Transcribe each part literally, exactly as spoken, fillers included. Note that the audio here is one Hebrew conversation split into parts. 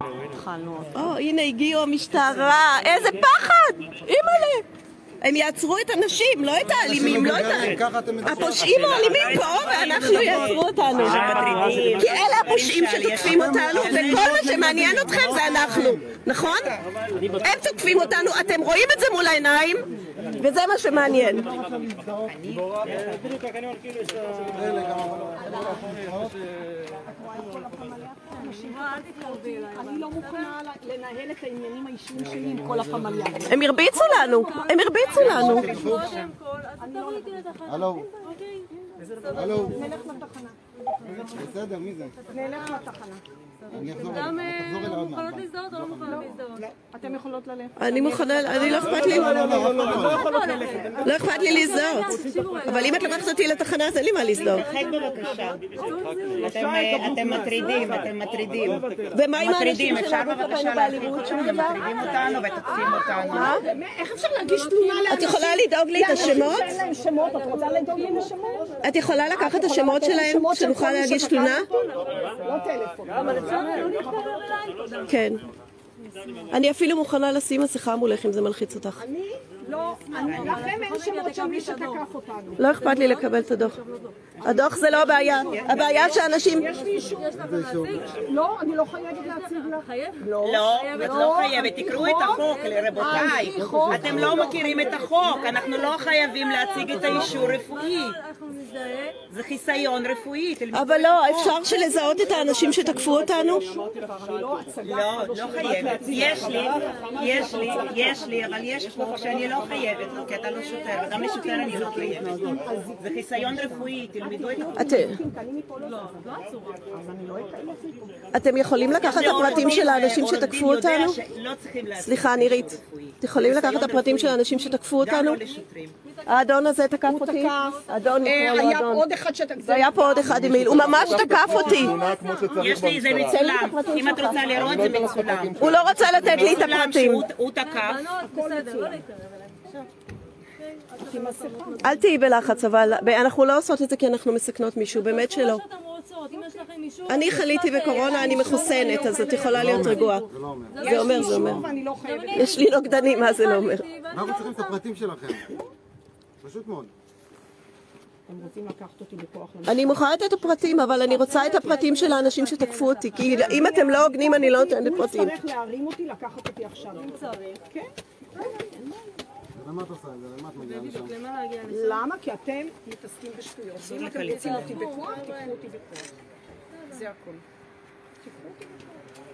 או, הנה הגיעו המשטרה, איזה פחד! אימא'לה! הם יעצרו את הנשים, לא את האלימים, לא את ה... הפושעים האלימים פה, ואנחנו יעצרו אותנו. כי אלה הפושעים שתוקפים אותנו, וכל מה שמעניין אתכם זה אנחנו, נכון? הם תוקפים אותנו, אתם רואים את זה מול העיניים, וזה מה שמעניין. אני לא מוכנה לנהל את העניינים האישיים שלי עם כל הפמליה. הם הרביצו לנו, הם הרביצו לנו. הלו. הלו. נלך לתחנה. בסדר, מי זה? נלך לתחנה. אני אחזור אתם אליו. מוכנות להזדהות או לא מוכנות להזדהות? אתם יכולות ללכת. אני מוכנה, אני לא אכפת לי. לא אכפת לי להזדהות. אבל אם את לוקחת אותי לתחנה אז אין לי מה להזדהות. אתם מטרידים, אתם מטרידים. ומה עם האנשים אפשר שלנו בבקשה כפיינו באלימות? שום דבר? מטרידים אותנו ותוקפים אותנו. איך אפשר להגיש תלונה לאנשים? את יכולה לדאוג לי את השמות? שאין להם שמות, את רוצה לדאוג לי לשמות? את יכולה לקחת את השמות שלהם שנוכל להגיש תלונה? לא טלפון. כן. אני אפילו מוכנה לשים מסכה מולך אם זה מלחיץ אותך. אני לא, לכם אין שמות של מי שתקף אותנו. לא אכפת לי לקבל את הדוח. הדוח זה לא הבעיה. הבעיה שאנשים... יש לי אישור. לא, אני לא חייבת להציג לך. לא, את לא חייבת, תקראו את החוק, רבותיי. אתם לא מכירים את החוק, אנחנו לא חייבים להציג את האישור רפואי. זה חיסיון רפואי. אבל לא, אפשר שלזהות את האנשים שתקפו אותנו? לא, לא חייבת. יש לי, יש לי, יש לי, אבל יש חוק שאני לא חייבת, כי אתה לא שוטר, וגם לשוטר אני לא חייבת. זה חיסיון רפואי, תלמדו את החוק. אתם יכולים לקחת את הפרטים של האנשים שתקפו אותנו? סליחה, נירית. אתם יכולים לקחת את הפרטים של האנשים שתקפו אותנו? האדון הזה תקף אותי? האדון לקרוא לו אדון. זה היה פה עוד אחד עם מיל. הוא ממש תקף אותי. יש לי, זה מצולם. אם את רוצה לראות, זה מצולם. הוא לא רוצה לתת לי את הפרטים. הוא תקף. אל תהיי בלחץ, אבל אנחנו לא עושות את זה כי אנחנו מסכנות מישהו, באמת שלא. אני חליתי בקורונה, אני מחוסנת, אז את יכולה להיות רגועה. זה אומר, זה אומר. יש לי נוגדנים, מה זה לא אומר? אנחנו צריכים את הפרטים שלכם. פשוט מאוד. אתם רוצים לקחת אותי בכוח? אני מוכנה לתת את הפרטים, אבל אני רוצה את הפרטים של האנשים שתקפו אותי, כי אם אתם לא הוגנים אני לא נותנת פרטים. הוא יצטרך להרים אותי, לקחת אותי עכשיו. אם צריך. כן. למה את עושה את זה? למה את מגיעה לשם? למה? כי אתם מתעסקים בשטויות. אם אתם רוצים אותי בכוח, תיקחו אותי בכוח. זה הכל. תיקחו אותי בכוח.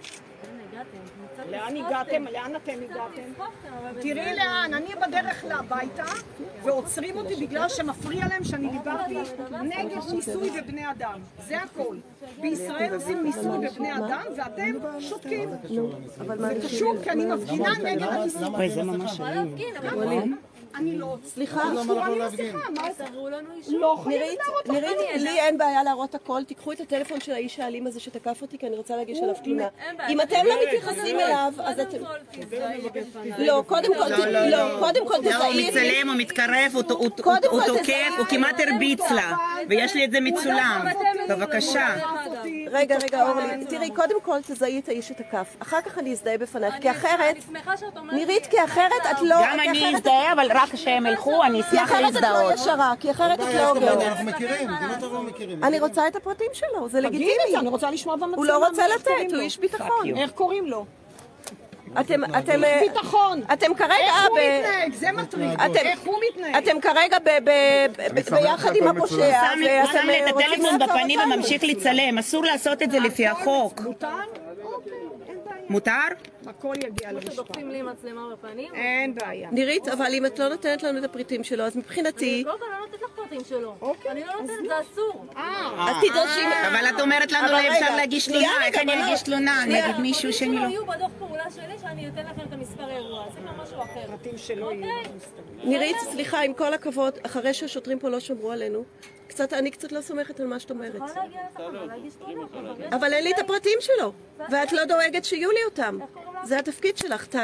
לאן הגעתם? לאן אתם הגעתם? תראי לאן, אני בדרך הביתה ועוצרים אותי בגלל שמפריע להם שאני דיברתי נגד ניסוי בבני אדם. זה הכל. בישראל עושים ניסוי בבני אדם ואתם שותקים. זה קשור כי אני מפגינה נגד הניסוי. זה ממש אני לא... סליחה, אסור אני מסליחה, מה זה? לא חייבת להראות לך. נירית, לי אין בעיה להראות הכל, תיקחו את הטלפון של האיש האלים הזה שתקף אותי כי אני רוצה להגיש עליו תלונה. אם אתם לא מתייחסים אליו, אז אתם... לא, קודם כל, לא, קודם כל לא, הוא מצלם, הוא מתקרב, הוא תוקף, הוא כמעט הרביץ לה, ויש לי את זה מצולם. בבקשה. רגע, רגע, אורלי, תראי, קודם כל תזהי את האיש שתקף, אחר כך אני אזדהה בפנייך, כי אחרת... נירית, כי אחרת את לא... גם אני אזדהה, אבל רק כשהם ילכו, אני אשמח להזדהות. כי אחרת את לא ישרה, כי אחרת את לא הוגנת. אנחנו מכירים, זה לא לא מכירים. אני רוצה את הפרטים שלו, זה לגיטימי. אני רוצה לשמוע במצלמה. הוא לא רוצה לתת, הוא איש ביטחון. איך קוראים לו? אתם, אתם... ביטחון. אתם כרגע... איך הוא מתנהג? זה מטריד. איך הוא מתנהג? אתם כרגע ביחד עם הפושע. הוא שם לי את הטלפון בפנים וממשיך לצלם, אסור לעשות את זה לפי החוק. מותר? אוקיי, אין בעיה. מותר? הכל יגיע למשפט. שדוחפים לי מצלמה בפנים? אין בעיה. נירית, אבל אם את לא נותנת לנו את הפריטים שלו, אז מבחינתי... אני לא נותנת לך פרטים שלו. אני לא נותנת, זה אסור. את תדרשי... אבל את אומרת לנו לא אפשר להגיש תלונה, איך אני אגיש תלונה נגד מישהו שאני לא... היו בדוח פעולה שלי שאני אתן לכם את המספר האירוע, זה כבר משהו אחר. פרטים שלו יהיו. נירית, סליחה, עם כל הכבוד, אחרי שהשוטרים פה לא שמרו עלינו, קצת, אני קצת לא סומכת על מה שאת אומרת. יכולה להגיע לתחנה, להגיש תלונה. אבל אין לי את הפרטים שלו, ואת לא דואגת שיהיו לי אותם. זה התפקיד שלך, טלי.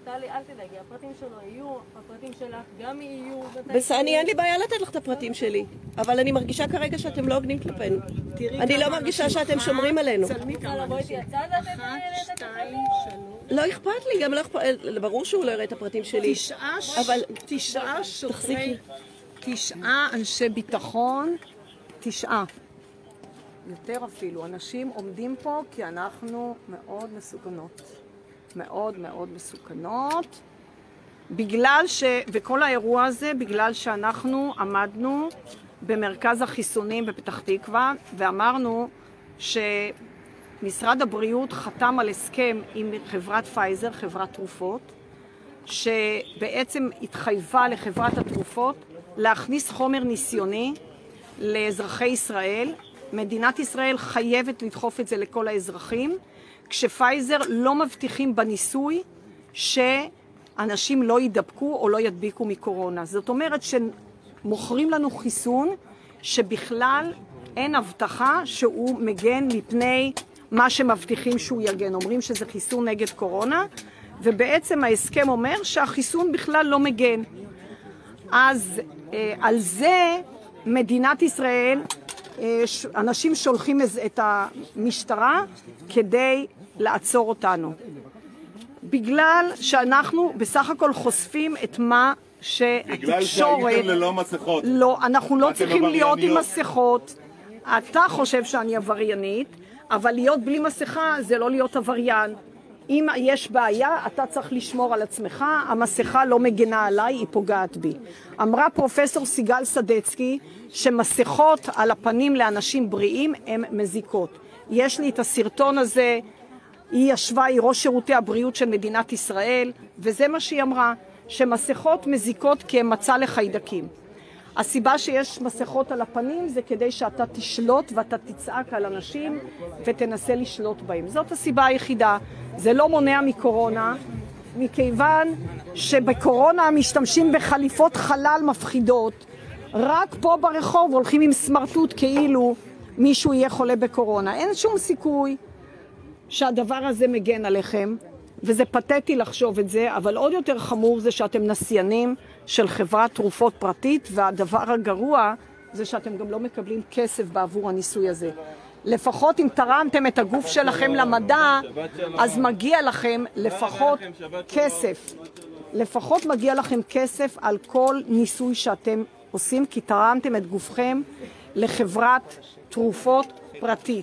טלי, אל תדאגי, הפרטים שלו יהיו, הפרטים שלך גם יהיו. בסדר, אני אין לי בעיה לתת לך את הפרטים שלי, אבל אני מרגישה כרגע שאתם לא הוגנים כלפינו. אני לא מרגישה שאתם שומרים עלינו. בואי תהיה צד לתת את הפרטים? לא אכפת לי, גם לא אכפת, ברור שהוא לא יראה את הפרטים שלי. תשעה, אבל תשעה שוטרי, תחזיקי. תשעה אנשי ביטחון, תשעה. יותר אפילו, אנשים עומדים פה כי אנחנו מאוד מסוכנות. מאוד מאוד מסוכנות. בגלל ש... וכל האירוע הזה, בגלל שאנחנו עמדנו במרכז החיסונים בפתח תקווה, ואמרנו שמשרד הבריאות חתם על הסכם עם חברת פייזר, חברת תרופות, שבעצם התחייבה לחברת התרופות להכניס חומר ניסיוני לאזרחי ישראל. מדינת ישראל חייבת לדחוף את זה לכל האזרחים, כשפייזר לא מבטיחים בניסוי שאנשים לא יידבקו או לא ידביקו מקורונה. זאת אומרת שמוכרים לנו חיסון שבכלל אין הבטחה שהוא מגן מפני מה שמבטיחים שהוא יגן. אומרים שזה חיסון נגד קורונה, ובעצם ההסכם אומר שהחיסון בכלל לא מגן. אז אה, על זה מדינת ישראל, אה, אנשים שולחים את המשטרה כדי לעצור אותנו. בגלל שאנחנו בסך הכל חושפים את מה שהתקשורת... בגלל שהייתם ללא מסכות. לא, אנחנו לא צריכים להיות עם מסכות. אתה חושב שאני עבריינית, אבל להיות בלי מסכה זה לא להיות עבריין. אם יש בעיה, אתה צריך לשמור על עצמך, המסכה לא מגנה עליי, היא פוגעת בי. אמרה פרופסור סיגל סדצקי שמסכות על הפנים לאנשים בריאים הן מזיקות. יש לי את הסרטון הזה, היא ישבה, היא ראש שירותי הבריאות של מדינת ישראל, וזה מה שהיא אמרה, שמסכות מזיקות כי הן מצא לחיידקים. הסיבה שיש מסכות על הפנים זה כדי שאתה תשלוט ואתה תצעק על אנשים ותנסה לשלוט בהם. זאת הסיבה היחידה. זה לא מונע מקורונה, מכיוון שבקורונה משתמשים בחליפות חלל מפחידות. רק פה ברחוב הולכים עם סמרטוט כאילו מישהו יהיה חולה בקורונה. אין שום סיכוי שהדבר הזה מגן עליכם, וזה פתטי לחשוב את זה, אבל עוד יותר חמור זה שאתם נסיינים של חברת תרופות פרטית, והדבר הגרוע זה שאתם גם לא מקבלים כסף בעבור הניסוי הזה. לפחות אם תרמתם את הגוף שלכם למדע, אז מגיע לכם לפחות כסף. לפחות מגיע לכם כסף על כל ניסוי שאתם עושים, כי תרמתם את גופכם לחברת תרופות פרטית.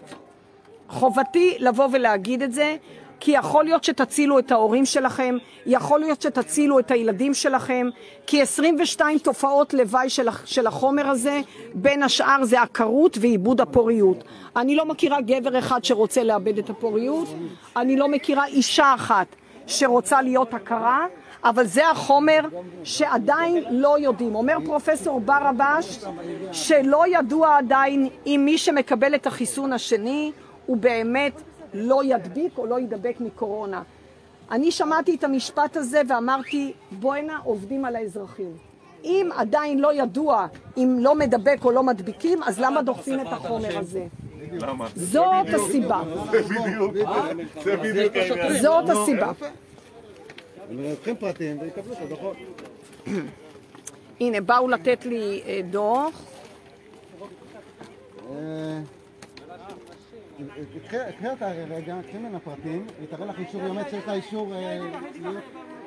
חובתי לבוא ולהגיד את זה, כי יכול להיות שתצילו את ההורים שלכם, יכול להיות שתצילו את הילדים שלכם, כי עשרים ושתיים תופעות לוואי של, של החומר הזה, בין השאר זה עקרות ואיבוד הפוריות. אני לא מכירה גבר אחד שרוצה לאבד את הפוריות, אני לא מכירה אישה אחת שרוצה להיות עקרה, אבל זה החומר שעדיין לא יודעים. אומר פרופסור ברבש שלא ידוע עדיין אם מי שמקבל את החיסון השני הוא באמת לא ידביק או לא ידבק מקורונה. אני שמעתי את המשפט הזה ואמרתי, בואנה, עובדים על האזרחים. אם עדיין לא ידוע אם לא מדבק או לא מדביקים, אז למה דוחפים את החומר הזה? למה? זאת הסיבה. זה בדיוק, זה בדיוק העניין. זאת הסיבה. הם לוקחים פרטים ויקבלו את הדוחות. הנה, באו לתת לי אה, דוח. קחי אותה רגע, קחי ממנה פרטים, ותראה לך אישור יומט שיש לה אישור להיות...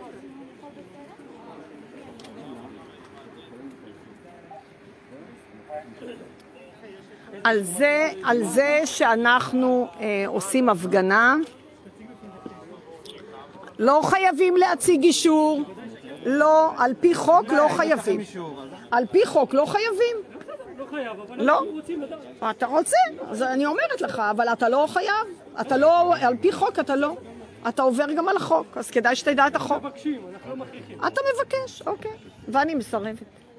על זה, על זה שאנחנו אה, עושים הפגנה, לא חייבים להציג אישור, לא, על פי חוק לא חייבים. על פי חוק לא חייבים. לא, אתה רוצה, אז אני אומרת לך, אבל אתה לא חייב, אתה לא, על פי חוק אתה לא, אתה עובר גם על החוק, אז כדאי שתדע את החוק. אתה מבקש, אוקיי, ואני מסרבת.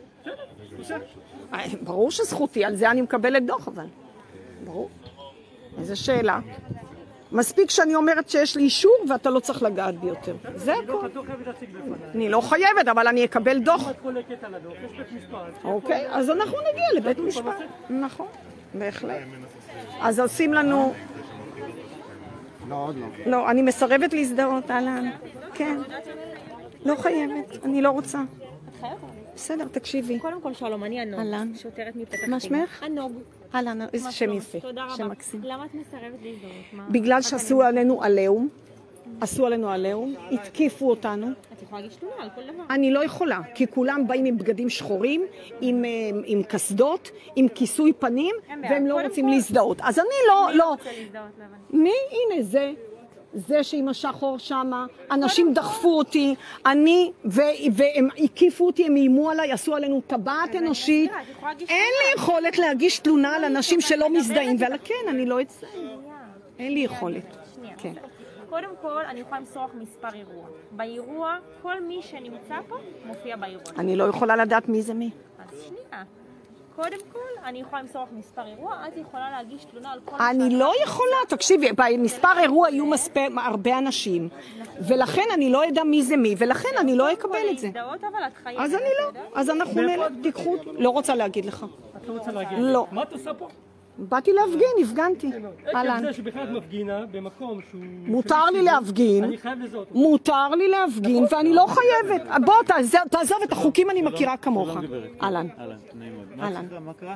ברור שזכותי, על זה אני מקבלת דוח, אבל ברור. איזו שאלה. מספיק שאני אומרת שיש לי אישור ואתה לא צריך לגעת בי יותר. זה הכל. אני לא חייבת, אבל אני אקבל דוח. אוקיי, אז אנחנו נגיע לבית משפט. נכון, בהחלט. אז עושים לנו... לא, עוד לא. לא, אני מסרבת להזדהות, אהלן. כן. לא חייבת, אני לא רוצה. את חייבת? בסדר, תקשיבי. קודם כל שלום, אני הנוג. אהלן. שוטרת מפתח תקווה. מה שמך? הנוג. אהלן, איזה שם יפה. תודה שם רבה. מקסים. למה את מסרבת להזדהות? מה? בגלל שעשו עלינו עליהום, עשו עלינו עליהום, התקיפו אותנו. את יכולה להגיש תלונה על כל דבר. אני לא יכולה, כי כולם באים עם בגדים שחורים, עם, עם קסדות, עם כיסוי פנים, והם לא רוצים להזדהות. אז אני לא, מי לא. רוצה להזדהות לבן? מי? הנה זה. זה שעם השחור שמה, אנשים דחפו אותי, אני, והם הקיפו אותי, הם איימו עליי, עשו עלינו טבעת אנושית. אין לי יכולת להגיש תלונה על אנשים שלא מזדהים, ועל כן, אני לא אצא. אין לי יכולת. כן. קודם כל, אני יכולה למסור לך מספר אירוע. באירוע, כל מי שנמצא פה מופיע באירוע. אני לא יכולה לדעת מי זה מי. אז שנייה. קודם כל, אני יכולה למסור לך מספר אירוע, את יכולה להגיש תלונה על כל... אני לא יכולה, תקשיבי, במספר אירוע יהיו הרבה אנשים, ולכן אני לא יודע מי זה מי, ולכן אני לא אקבל את זה. להזדהות, אבל את חייבת. אז אני לא, אז אנחנו נלך, תיקחו, לא רוצה להגיד לך. את לא רוצה להגיד? לא. מה את עושה פה? באתי להפגין, הפגנתי. עקב זה שבכלל את מפגינה במקום שהוא... מותר לי להפגין, אני חייב לזהות. מותר לי להפגין, ואני לא חייבת. בוא, תעזוב את החוקים, אני מכירה כמוך. אהלן. אהלן, נעים מאוד. אהלן. מה קרה?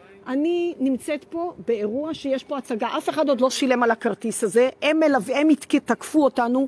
אני נמצאת פה באירוע שיש פה הצגה, אף אחד עוד לא שילם על הכרטיס הזה, הם מלווים, תקפו אותנו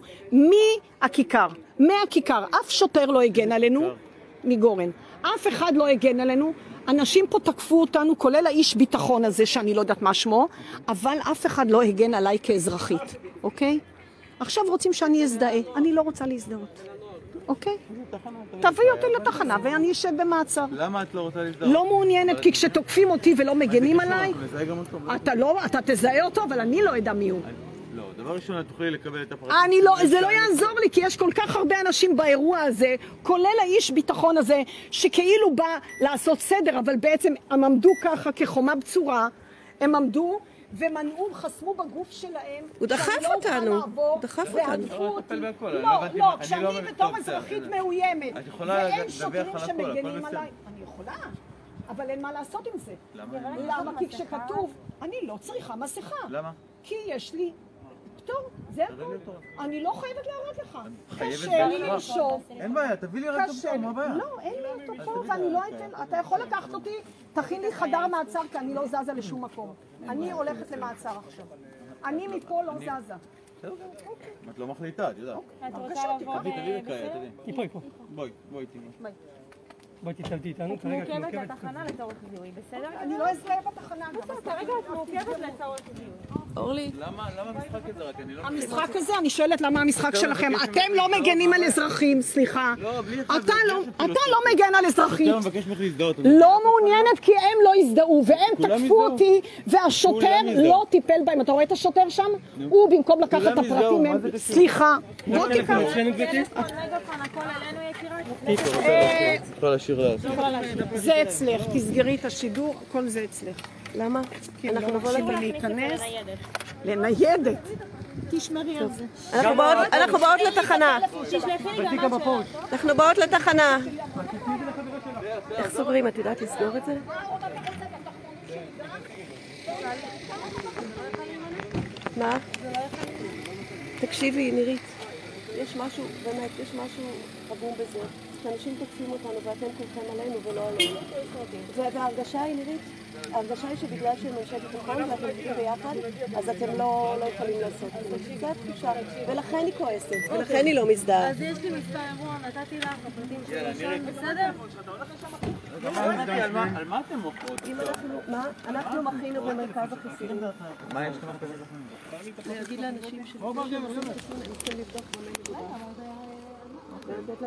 מהכיכר, מהכיכר, אף שוטר לא הגן עלינו, מגורן, אף אחד לא הגן עלינו, אנשים פה תקפו אותנו, כולל האיש ביטחון הזה שאני לא יודעת מה שמו, אבל אף אחד לא הגן עליי כאזרחית, אוקיי? עכשיו רוצים שאני אזדהה, אני לא רוצה להזדהות. אוקיי? תביאי אותי לתחנה ואני אשב במעצר. למה את לא רוצה להזדהות? לא מעוניינת, כי כשתוקפים אותי ולא מגנים עליי, אתה לא, אתה תזהה אותו, אבל אני לא יודע מי הוא. לא, דבר ראשון, את תוכלי לקבל את הפרטים. אני לא, זה לא יעזור לי, כי יש כל כך הרבה אנשים באירוע הזה, כולל האיש ביטחון הזה, שכאילו בא לעשות סדר, אבל בעצם הם עמדו ככה כחומה בצורה, הם עמדו ומנעו, חסמו בגוף שלהם. הוא דחף אותנו, הוא דחף אותנו. לא, לא, כשאני בתור אזרחית מאוימת, ואין שוטרים שמגנים עליי, אני יכולה, אבל אין מה לעשות עם זה. למה? כי כשכתוב, אני לא צריכה מסכה. למה? כי יש לי פטור, זה הכל. אני לא חייבת להראות לך. חייבת קשה לי לנשום. אין בעיה, תביא לי רק קשה אותו, לי. מה הבעיה? לא, אין לי אותו פה, ואני לא אתן, אתה יכול לקחת אותי, תכין לי חדר מעצר, כי אני לא זזה לשום מקום. אני הולכת למעצר עכשיו. אני מפה לא זזה. את לא מחליטה, את יודעת. את רוצה לבוא? תביא, תביא לקראת, תביא. היא פה, היא פה. בואי, בואי תראי. בואי תתלתי איתנו, כרגע את מורכבת מורכבת. לתחנה לצורך זיהוי, בסדר? אני לא אזרעה בתחנה. כרגע את מורכבת לצורך זיהוי. אורלי. למה, למה המשחק הזה רק? אני לא... המשחק הזה, אני שואלת למה המשחק שלכם. אתם לא מגנים על אזרחים, סליחה. אתה לא מגן על אזרחים. אתה מבקש ממך להזדהות. לא מעוניינת כי הם לא הזדהו, והם תקפו אותי, והשוטר לא טיפל בהם. אתה רואה את השוטר שם? הוא במקום לקחת את הפרטים מהם. סליחה. בוא תיקח. מגפון, הכל עלינו יקירה. יכולה להשאיר לה. זה אצלך, תסגרי את השידור, כל זה אצלך. למה? אנחנו נבוא להיכנס לניידת. לניידת. תשמרי על זה. אנחנו באות- אנחנו באות לתחנה. תשלחי לי גם משהו. אנחנו באות לתחנה. איך סוגרים? את יודעת לסגור את זה? מה? תקשיבי, נירית. יש משהו, באמת, יש משהו חבום בזה. שאנשים תוקפים אותנו ואתם כולכם עלינו ולא עלינו. וההרגשה היא, נירית, ההרגשה היא שבגלל שהם אנשי ביטחון ואתם עובדים ביחד, אז אתם לא יכולים לעשות את זה. זו התחושה, ולכן היא כועסת, ולכן היא לא מזדהה. אז יש לי מספר אירוע, נתתי לך הפרטים של ראשון, בסדר? על מה אתם מוכרות? מה? אנחנו מחינו במרכז החיסונים. מה יש לכם? להגיד לאנשים ש... הם צריכים לבדוק מה